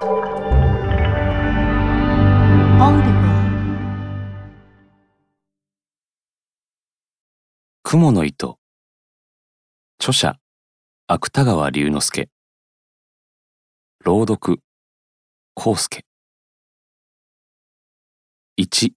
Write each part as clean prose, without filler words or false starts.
雲の糸。著者芥川龍之介。朗読康介。1。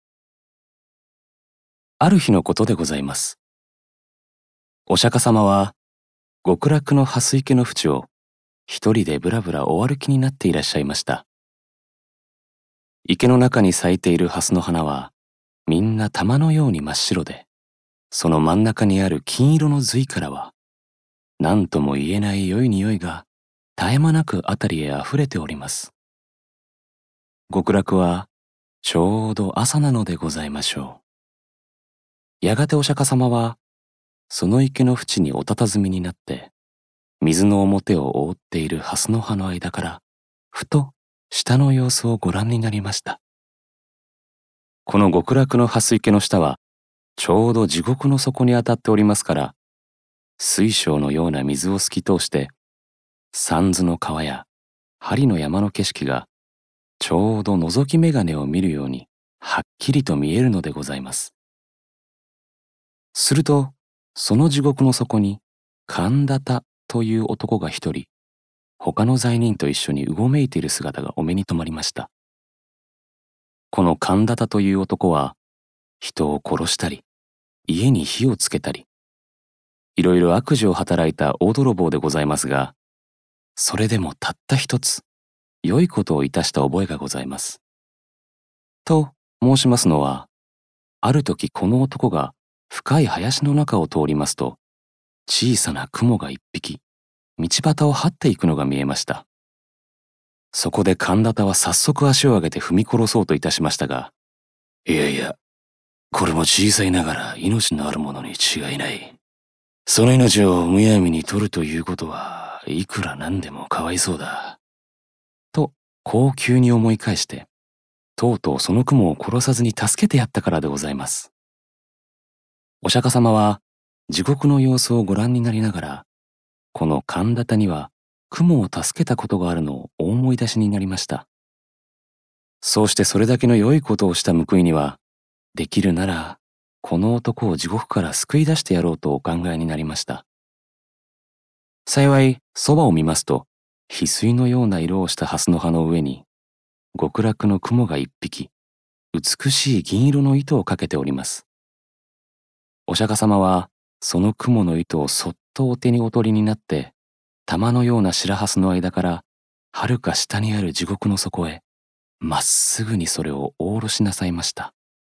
ある日のことでございます。お釈迦様は極楽の蓮池の淵を一人でぶらぶらお歩きになっていらっしゃいました。池の中に咲いている蓮の花はみんな玉のように真っ白で、その真ん中にある金色の髄からは何とも言えない良い匂いが絶え間なくあたりへあふれております。極楽はちょうど朝なのでございましょう。やがてお釈迦様はその池の淵にお佇みになって水の表を覆っている蓮の葉の間からふと下の様子をご覧になりました。この極楽の蓮池の下はちょうど地獄の底に当たっておりますから、水晶のような水を透き通して三途の川や針の山の景色がちょうど覗き眼鏡を見るようにはっきりと見えるのでございます。するとその地獄の底に神田田という男が一人他の罪人と一緒にうごめいている姿がお目に留まりました。この神田田という男は人を殺したり家に火をつけたりいろいろ悪事を働いた大泥棒でございますが、それでもたった一つ良いことをいたした覚えがございます。と申しますのは、ある時この男が深い林の中を通りますと、小さな雲が一匹道端を這っていくのが見えました。そこで神田田は早速足を上げて踏み殺そうといたしましたが、いやいや、これも小さいながら命のあるものに違いない。その命をむやみに取るということはいくらなんでもかわいそうだ。と、こう急に思い返して、とうとうその雲を殺さずに助けてやったからでございます。お釈迦様は地獄の様子をご覧になりながら、この神田田には雲を助けたことがあるのをお思い出しになりました。そうしてそれだけの良いことをした報いには、できるならこの男を地獄から救い出してやろうとお考えになりました。幸いそばを見ますと、翡翠のような色をした蓮の葉の上に極楽の雲が一匹美しい銀色の糸をかけております。お釈迦様はその雲の糸をそっとお手にお取りになって、玉のような白蓮の間からはるか下にある地獄の底へまっすぐにそれをお下ろしなさいました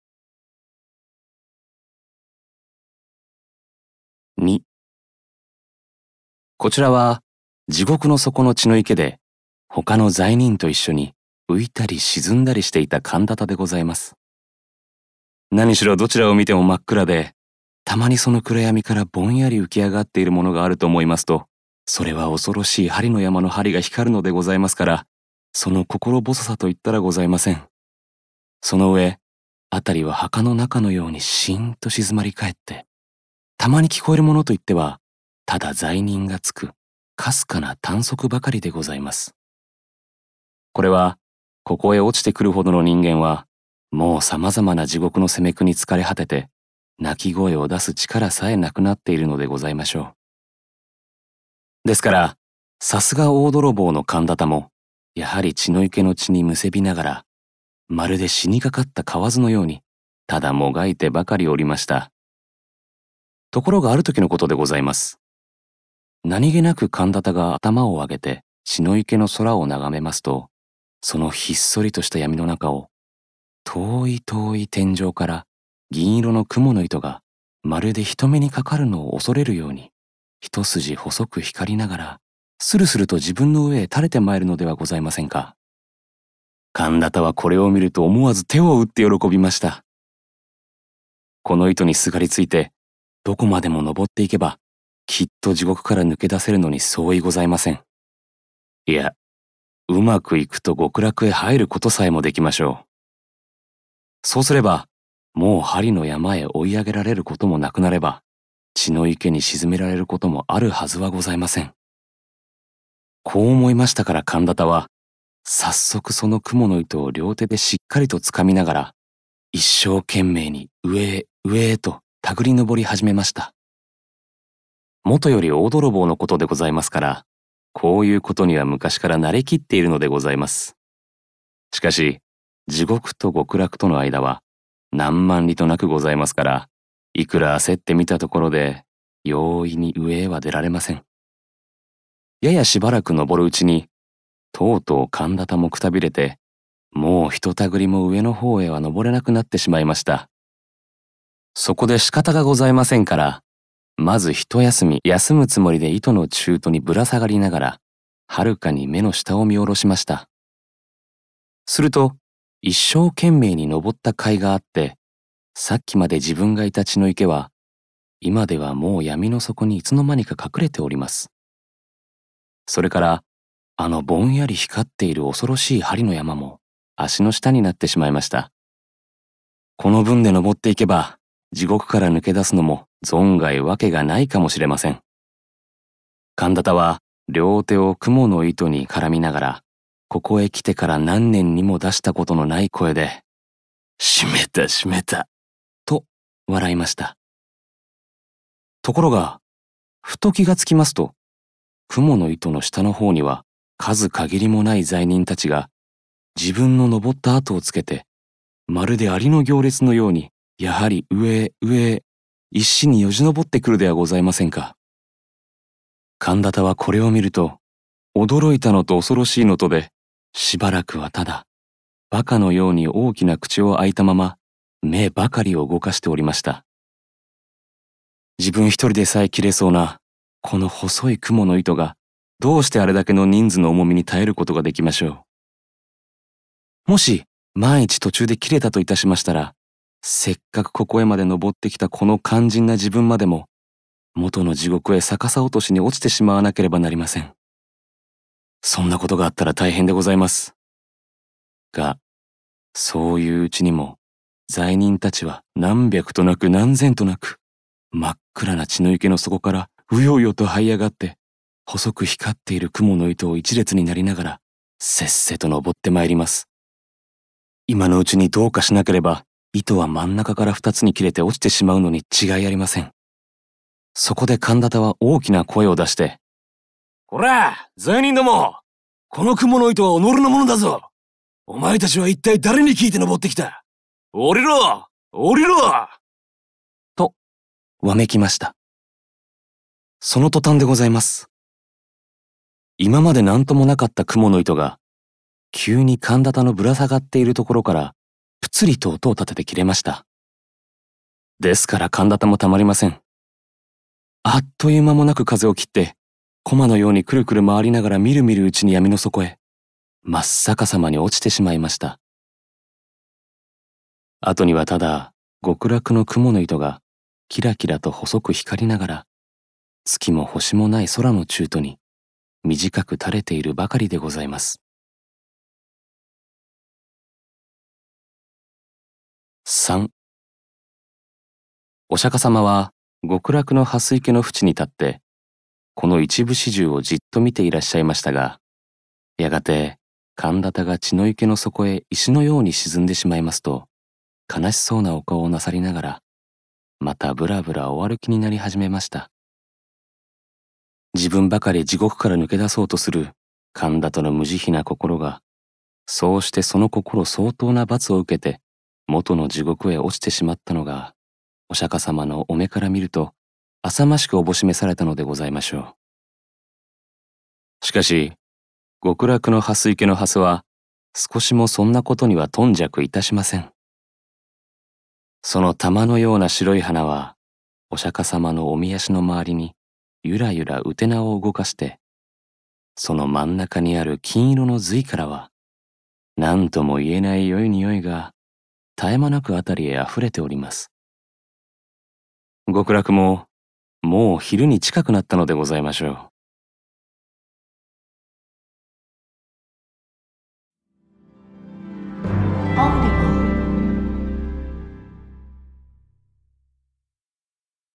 。2。こちらは地獄の底の血の池で他の罪人と一緒に浮いたり沈んだりしていた神田田でございます。何しろどちらを見ても真っ暗で、たまにその暗闇からぼんやり浮き上がっているものがあると思いますと、それは恐ろしい針の山の針が光るのでございますから、その心細さといったらございません。その上、あたりは墓の中のようにしんと静まり返って、たまに聞こえるものといっては、ただ罪人がつくかすかな短足ばかりでございます。これは、ここへ落ちてくるほどの人間は、もう様々な地獄の責め苦に疲れ果てて、泣き声を出す力さえなくなっているのでございましょう。ですから、さすが大泥棒の神田田も、やはり血の池の血にむせびながら、まるで死にかかった蛙のように、ただもがいてばかりおりました。ところがある時のことでございます。何気なく神田田が頭を上げて血の池の空を眺めますと、そのひっそりとした闇の中を、遠い遠い天井から銀色の雲の糸がまるで人目にかかるのを恐れるように、一筋細く光りながら、スルスルと自分の上へ垂れてまいるのではございませんか。神田田はこれを見ると思わず手を打って喜びました。この糸にすがりついて、どこまでも登っていけば、きっと地獄から抜け出せるのに相違ございません。いや、うまくいくと極楽へ入ることさえもできましょう。そうすれば、もう針の山へ追い上げられることもなくなれば、血の池に沈められることもあるはずはございません。こう思いましたから神田田は、 早速その雲の糸を両手でしっかりとつかみながら、一生懸命に上へ上へと手繰り登り始めました。もとより大泥棒のことでございますから、こういうことには昔から慣れきっているのでございます。しかし、地獄と極楽との間は何万里となくございますから、いくら焦ってみたところで、容易に上へは出られません。ややしばらく登るうちに、とうとう神田田もくたびれて、もうひとたぐりも上の方へは登れなくなってしまいました。そこで仕方がございませんから、まず一休み休むつもりで糸の中途にぶら下がりながら、はるかに目の下を見下ろしました。すると、一生懸命に登った甲斐があって、さっきまで自分がいた血の池は、今ではもう闇の底にいつの間にか隠れております。それから、あのぼんやり光っている恐ろしい針の山も足の下になってしまいました。この分で登っていけば、地獄から抜け出すのも存外わけがないかもしれません。神田田は両手を雲の糸に絡みながら、ここへ来てから何年にも出したことのない声で、しめたしめた、と笑いました。ところが、ふと気がつきますと、雲の糸の下の方には数限りもない罪人たちが、自分の登った跡をつけて、まるでアリの行列のように、やはり上へ上へ、一心によじ登ってくるではございませんか。神田田はこれを見ると、驚いたのと恐ろしいのとで、しばらくはただ、馬鹿のように大きな口を開いたまま、目ばかりを動かしておりました。自分一人でさえ切れそうな、この細い雲の糸が、どうしてあれだけの人数の重みに耐えることができましょう。もし、万一途中で切れたといたしましたら、せっかくここへまで登ってきたこの肝心な自分までも、元の地獄へ逆さ落としに落ちてしまわなければなりません。そんなことがあったら大変でございます。が、そういううちにも、罪人たちは何百となく何千となく、真っ暗な血の池の底からうようよと這い上がって、細く光っている雲の糸を一列になりながら、せっせと登ってまいります。今のうちにどうかしなければ、糸は真ん中から二つに切れて落ちてしまうのに違いありません。そこで神田田は大きな声を出して、こら、罪人ども、この雲の糸は己のものだぞ。お前たちは一体誰に聞いて登ってきた。降りろ、降りろと、わめきました。その途端でございます。今まで何ともなかった雲の糸が、急に神田田のぶら下がっているところから、ぷつりと音を立てて切れました。ですから神田田もたまりません。あっという間もなく風を切って、駒のようにくるくる回りながらみるみるうちに闇の底へ、真っ逆さまに落ちてしまいました。後にはただ、極楽の雲の糸が、キラキラと細く光りながら、月も星もない空の中途に、短く垂れているばかりでございます。3、お釈迦様は極楽の蓮池の淵に立って、この一部始終をじっと見ていらっしゃいましたが、やがて神田田が血の池の底へ石のように沈んでしまいますと、悲しそうなお顔をなさりながら、またぶらぶらお歩きになり始めました。自分ばかり地獄から抜け出そうとする神田との無慈悲な心が、そうしてその心相当な罰を受けて、元の地獄へ落ちてしまったのが、お釈迦様のお目から見ると、浅ましくおぼしめされたのでございましょう。しかし、極楽の蓮池の蓮は、少しもそんなことには頓着いたしません。その玉のような白い花は、お釈迦様のおみ足の周りに、ゆらゆらうてなを動かして、その真ん中にある金色の髄からは、何とも言えない良い匂いが、絶え間なくあたりへあふれております。極楽も、もう昼に近くなったのでございましょう。